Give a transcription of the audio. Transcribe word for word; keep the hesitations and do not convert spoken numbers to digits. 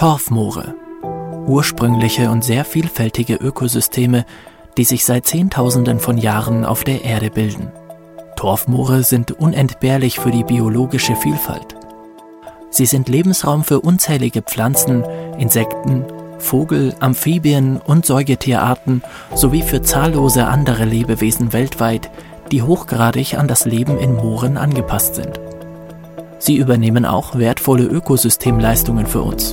Torfmoore. Ursprüngliche und sehr vielfältige Ökosysteme, die sich seit Zehntausenden von Jahren auf der Erde bilden. Torfmoore sind unentbehrlich für die biologische Vielfalt. Sie sind Lebensraum für unzählige Pflanzen, Insekten, Vogel-, Amphibien- und Säugetierarten sowie für zahllose andere Lebewesen weltweit, die hochgradig an das Leben in Mooren angepasst sind. Sie übernehmen auch wertvolle Ökosystemleistungen für uns.